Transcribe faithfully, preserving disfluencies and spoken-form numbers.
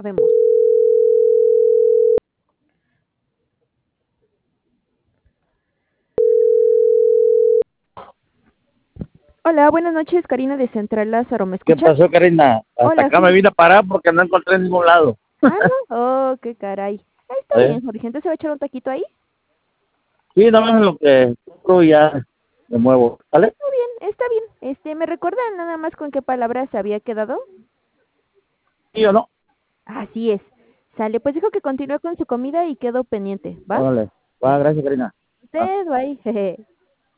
vemos. Hola, buenas noches, Karina de Central Lázaro, ¿me ¿Qué escuchas? pasó, Karina? Hasta Hola, acá me sí. vine a parar porque no encontré en ningún lado. Ah, no. Oh, qué caray. Ah, está ¿Eh? bien, Jorge. ¿Entonces se va a echar un taquito ahí? Sí, nada más en lo que compro y ya me muevo. ¿Vale? Está bien, está bien. Este, ¿me recuerdan nada más con qué palabras se había quedado? ¿Sí o no? Así es. Sale, pues dijo que continúe con su comida y quedo pendiente, ¿va? Órale. Va, gracias, Karina. Ah. Usted, bye. Jeje.